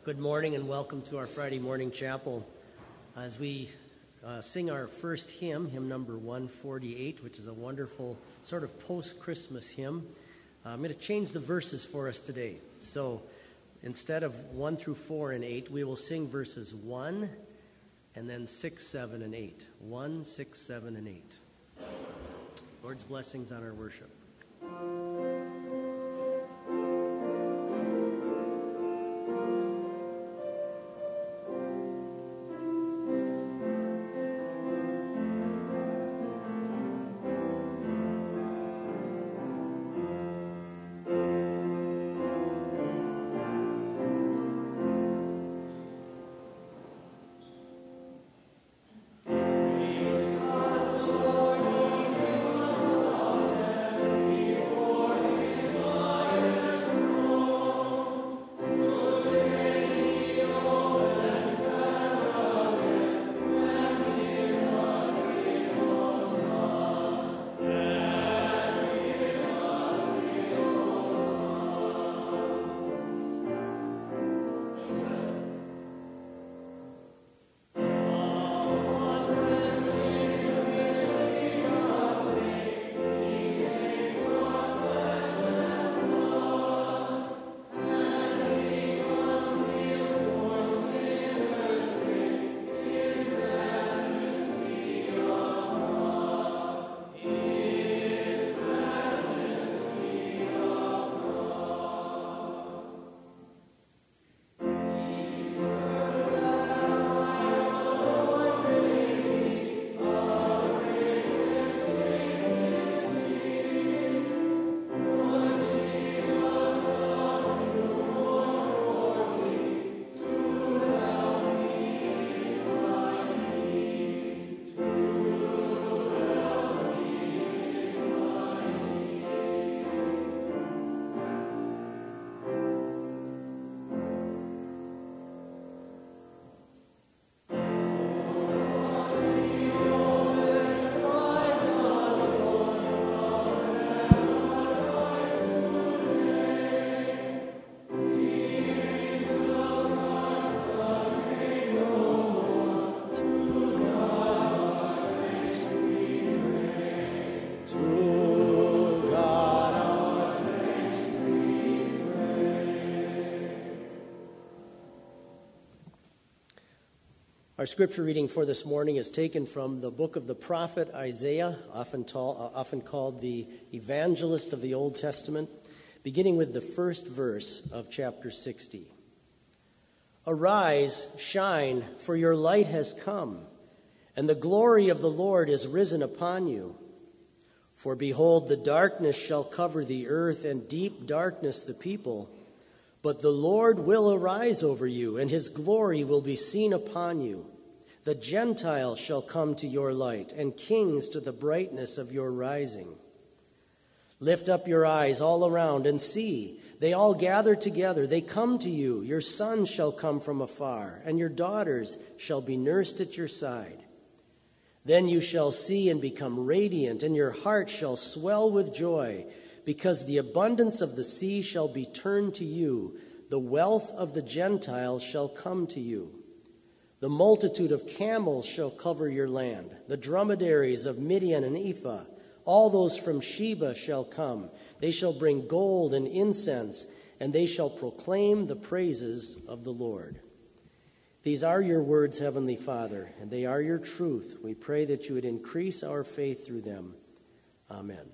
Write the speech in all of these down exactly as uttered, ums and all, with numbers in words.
Good morning and welcome to our Friday morning chapel. As we uh, sing our first hymn, hymn number one forty-eight, which is a wonderful sort of post-Christmas hymn, uh, I'm going to change the verses for us today. So instead of one through four and eight, we will sing verses one and then six, seven, and eight. one, six, seven, and eight. Lord's blessings on our worship. Our scripture reading for this morning is taken from the book of the prophet Isaiah, often, tall, uh, often called the evangelist of the Old Testament, beginning with the first verse of chapter sixty. Arise, shine, for your light has come, and the glory of the Lord is risen upon you. For behold, the darkness shall cover the earth, and deep darkness the people. But the Lord will arise over you, and his glory will be seen upon you. The Gentiles shall come to your light, and kings to the brightness of your rising. Lift up your eyes all around and see. They all gather together. They come to you. Your sons shall come from afar, and your daughters shall be nursed at your side. Then you shall see and become radiant, and your heart shall swell with joy, because the abundance of the sea shall be turned to you. The wealth of the Gentiles shall come to you. The multitude of camels shall cover your land. The dromedaries of Midian and Ephah, all those from Sheba shall come. They shall bring gold and incense, and they shall proclaim the praises of the Lord. These are your words, Heavenly Father, and they are your truth. We pray that you would increase our faith through them. Amen.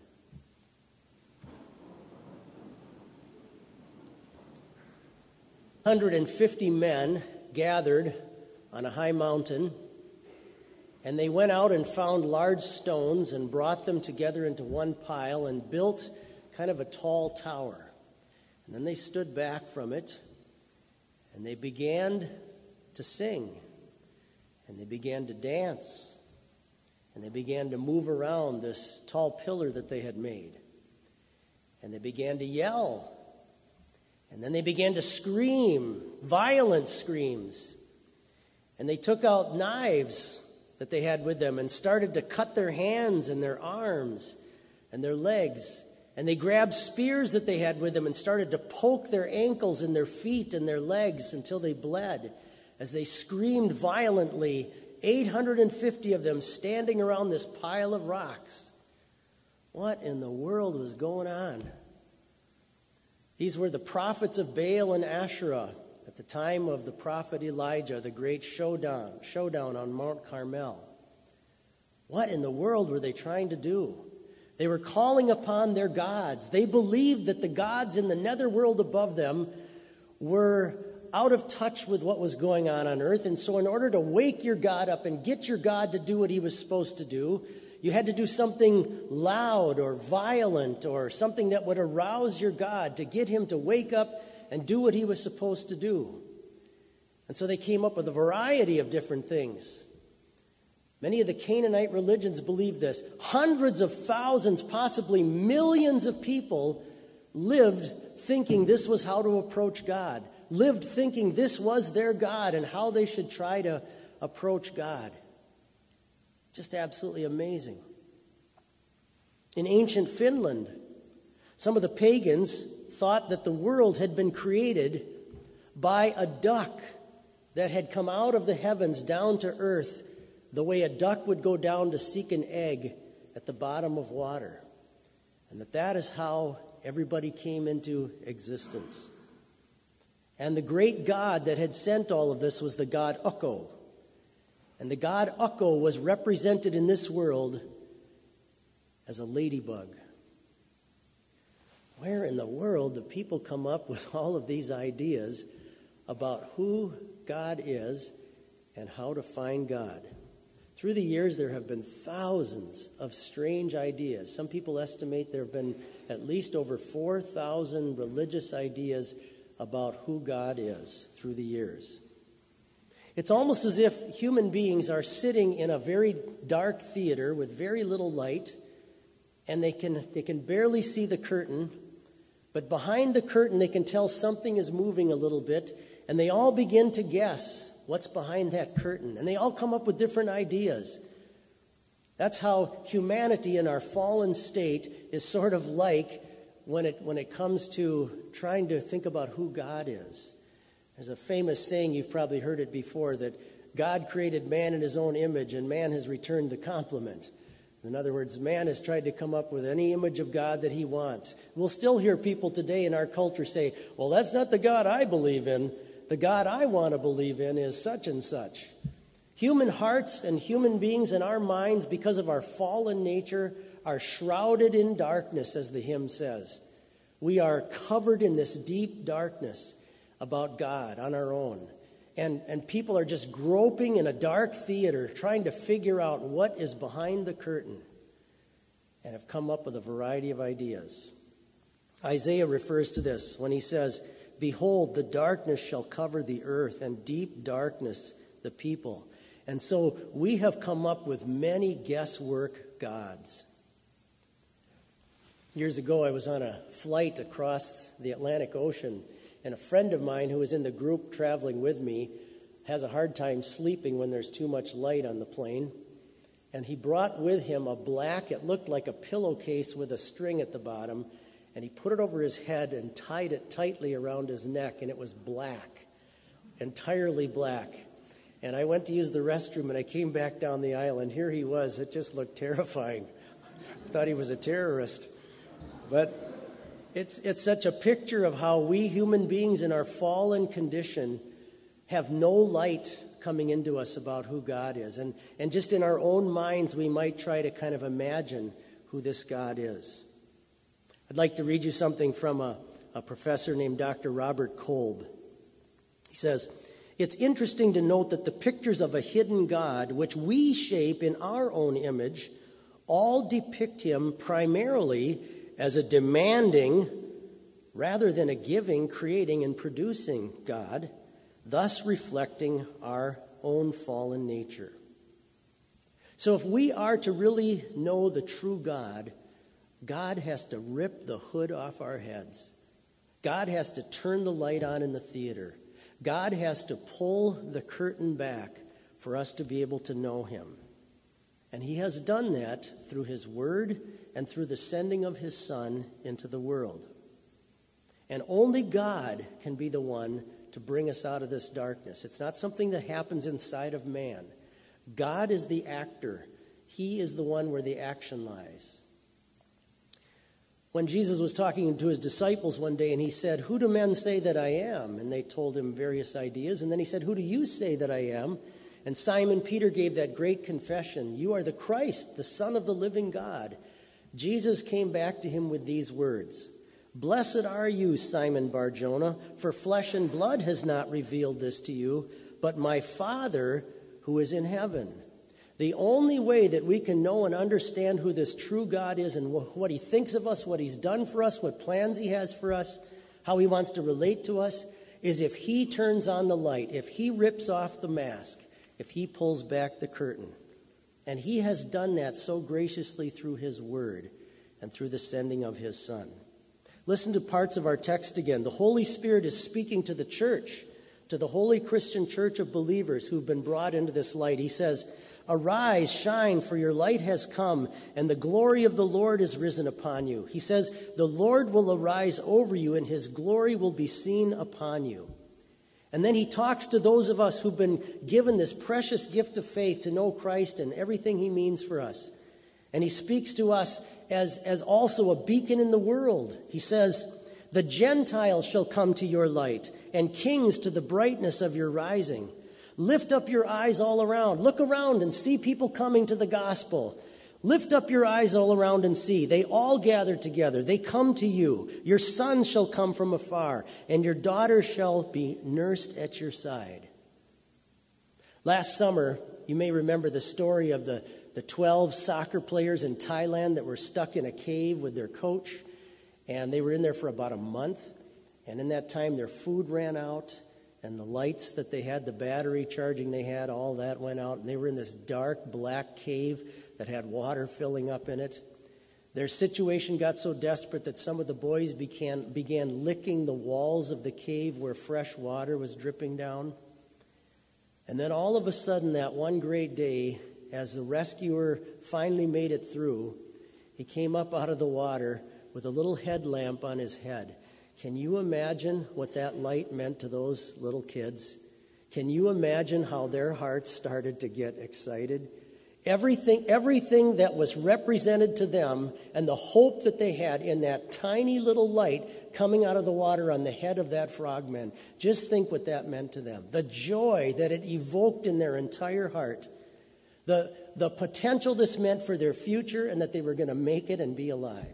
one hundred fifty men gathered on a high mountain, and they went out and found large stones and brought them together into one pile and built kind of a tall tower. And then they stood back from it, and they began to sing, and they began to dance, and they began to move around this tall pillar that they had made. And they began to yell. And then they began to scream, violent screams. And they took out knives that they had with them and started to cut their hands and their arms and their legs And they grabbed spears that they had with them and started to poke their ankles and their feet and their legs until they bled as they screamed violently, eight hundred fifty of them standing around this pile of rocks. What in the world was going on? These were the prophets of Baal and Asherah at the time of the prophet Elijah, the great showdown, showdown on Mount Carmel. What in the world were they trying to do? They were calling upon their gods. They believed that the gods in the netherworld above them were out of touch with what was going on on earth. And so in order to wake your God up and get your God to do what he was supposed to do, you had to do something loud or violent or something that would arouse your God to get him to wake up and do what he was supposed to do. And so they came up with a variety of different things. Many of the Canaanite religions believed this. Hundreds of thousands, possibly millions of people lived thinking this was how to approach God, lived thinking this was their God and how they should try to approach God. Just absolutely amazing. In ancient Finland, some of the pagans thought that the world had been created by a duck that had come out of the heavens down to earth the way a duck would go down to seek an egg at the bottom of water. And that that is how everybody came into existence. And the great god that had sent all of this was the god Ukko. And the god Ukko was represented in this world as a ladybug. Where in the world do people come up with all of these ideas about who God is and how to find God? Through the years, there have been thousands of strange ideas. Some people estimate there have been at least over four thousand religious ideas about who God is through the years. It's almost as if human beings are sitting in a very dark theater with very little light, and they can, they can barely see the curtain, but behind the curtain they can tell something is moving a little bit, and they all begin to guess what's behind that curtain. And they all come up with different ideas. That's how humanity in our fallen state is sort of like when it, when it comes to trying to think about who God is. There's a famous saying, you've probably heard it before, that God created man in his own image and man has returned the compliment. In other words, man has tried to come up with any image of God that he wants. We'll still hear people today in our culture say, well, that's not the God I believe in. The God I want to believe in is such and such. Human hearts and human beings in our minds, because of our fallen nature, are shrouded in darkness, as the hymn says. We are covered in this deep darkness about God on our own. And, and people are just groping in a dark theater, trying to figure out what is behind the curtain, and have come up with a variety of ideas. Isaiah refers to this when he says, behold, the darkness shall cover the earth, and deep darkness the people. And so we have come up with many guesswork gods. Years ago, I was on a flight across the Atlantic Ocean, and a friend of mine who was in the group traveling with me has a hard time sleeping when there's too much light on the plane. And he brought with him a black, it looked like a pillowcase with a string at the bottom, and he put it over his head and tied it tightly around his neck, and it was black, entirely black. And I went to use the restroom, and I came back down the aisle, and here he was. It just looked terrifying. I thought he was a terrorist. But it's, it's such a picture of how we human beings in our fallen condition have no light coming into us about who God is. And, and just in our own minds, we might try to kind of imagine who this God is. I'd like to read you something from a, a professor named Doctor Robert Kolb. He says, it's interesting to note that the pictures of a hidden God, which we shape in our own image, all depict him primarily as a demanding rather than a giving, creating, and producing God, thus reflecting our own fallen nature. So if we are to really know the true God, God has to rip the hood off our heads. God has to turn the light on in the theater. God has to pull the curtain back for us to be able to know him. And he has done that through his word and through the sending of his Son into the world. And only God can be the one to bring us out of this darkness. It's not something that happens inside of man. God is the actor. He is the one where the action lies. When Jesus was talking to his disciples one day and he said, "Who do men say that I am?" And they told him various ideas. And then he said, "Who do you say that I am?" And Simon Peter gave that great confession, "You are the Christ, the Son of the living God." Jesus came back to him with these words, "Blessed are you, Simon Bar-Jonah, for flesh and blood has not revealed this to you, but my Father who is in heaven." The only way that we can know and understand who this true God is and what he thinks of us, what he's done for us, what plans he has for us, how he wants to relate to us, is if he turns on the light, if he rips off the mask, if he pulls back the curtain. And he has done that so graciously through his word and through the sending of his Son. Listen to parts of our text again. The Holy Spirit is speaking to the church, to the holy Christian church of believers who've been brought into this light. He says, "Arise, shine, for your light has come, and the glory of the Lord is risen upon you." He says, the Lord will arise over you, and his glory will be seen upon you. And then he talks to those of us who've been given this precious gift of faith to know Christ and everything he means for us. And he speaks to us as, as also a beacon in the world. He says, "The Gentiles shall come to your light, and kings to the brightness of your rising. Lift up your eyes all around. Look around and see people coming to the gospel. Lift up your eyes all around and see. They all gather together. They come to you. Your sons shall come from afar, and your daughters shall be nursed at your side." Last summer, you may remember the story of the, the twelve soccer players in Thailand that were stuck in a cave with their coach. And they were in there for about a month. And in that time, their food ran out. And the lights that they had, the battery charging they had, all that went out. And they were in this dark, black cave that had water filling up in it. Their situation got so desperate that some of the boys began, began licking the walls of the cave where fresh water was dripping down. And then all of a sudden, that one great day, as the rescuer finally made it through, he came up out of the water with a little headlamp on his head. Can you imagine what that light meant to those little kids? Can you imagine how their hearts started to get excited? Everything, everything that was represented to them and the hope that they had in that tiny little light coming out of the water on the head of that frogman. Just think what that meant to them. The joy that it evoked in their entire heart. The, the potential this meant for their future and that they were going to make it and be alive.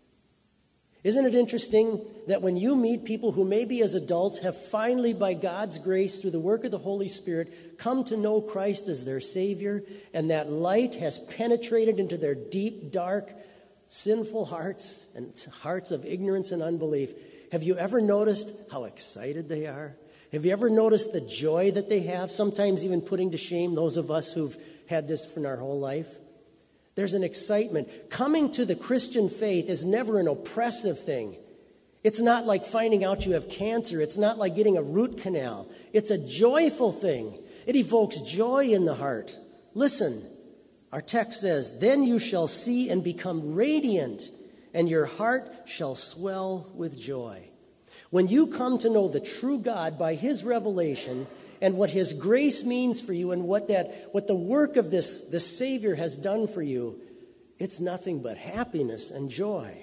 Isn't it interesting that when you meet people who maybe as adults have finally, by God's grace, through the work of the Holy Spirit, come to know Christ as their Savior, and that light has penetrated into their deep, dark, sinful hearts and hearts of ignorance and unbelief, have you ever noticed how excited they are? Have you ever noticed the joy that they have, sometimes even putting to shame those of us who've had this for our whole life? There's an excitement. Coming to the Christian faith is never an oppressive thing. It's not like finding out you have cancer. It's not like getting a root canal. It's a joyful thing. It evokes joy in the heart. Listen, our text says, "Then you shall see and become radiant, and your heart shall swell with joy." When you come to know the true God by his revelation and what his grace means for you and what that what the work of this, this Savior has done for you, it's nothing but happiness and joy.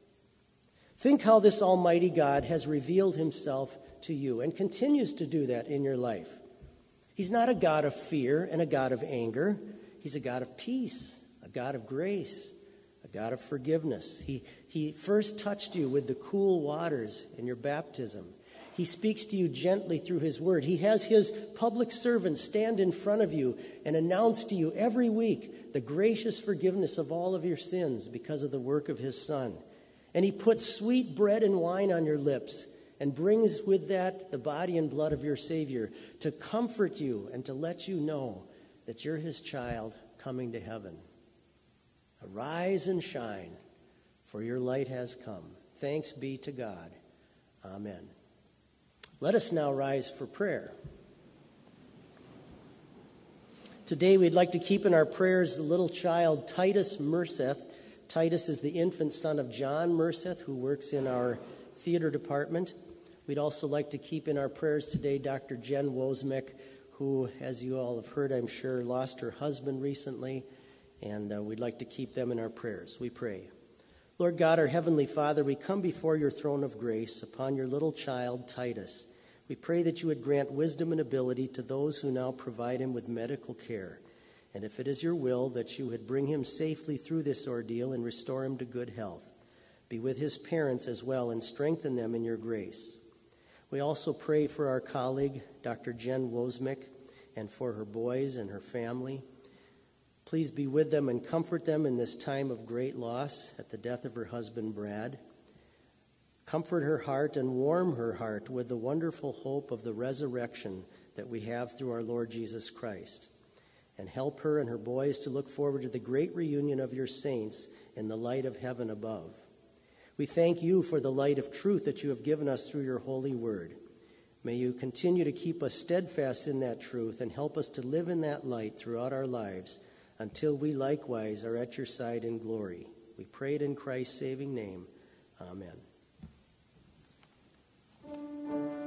Think how this Almighty God has revealed himself to you and continues to do that in your life. He's not a God of fear and a God of anger. He's a God of peace, a God of grace, a God of forgiveness. He, he first touched you with the cool waters in your baptism. He speaks to you gently through his word. He has his public servants stand in front of you and announce to you every week the gracious forgiveness of all of your sins because of the work of his Son. And he puts sweet bread and wine on your lips and brings with that the body and blood of your Savior to comfort you and to let you know that you're his child coming to heaven. Arise and shine, for your light has come. Thanks be to God. Amen. Let us now rise for prayer. Today we'd like to keep in our prayers the little child Titus Merseth. Titus is the infant son of John Merseth, who works in our theater department. We'd also like to keep in our prayers today Doctor Jen Wozmiak, who, as you all have heard, I'm sure, lost her husband recently, and uh, we'd like to keep them in our prayers. We pray. Lord God, our Heavenly Father, we come before your throne of grace upon your little child, Titus. We pray that you would grant wisdom and ability to those who now provide him with medical care. And if it is your will, that you would bring him safely through this ordeal and restore him to good health. Be with his parents as well and strengthen them in your grace. We also pray for our colleague, Doctor Jen Wozmiak, and for her boys and her family. Please be with them and comfort them in this time of great loss at the death of her husband, Brad. Comfort her heart and warm her heart with the wonderful hope of the resurrection that we have through our Lord Jesus Christ. And help her and her boys to look forward to the great reunion of your saints in the light of heaven above. We thank you for the light of truth that you have given us through your holy word. May you continue to keep us steadfast in that truth and help us to live in that light throughout our lives until we likewise are at your side in glory. We pray it in Christ's saving name. Amen.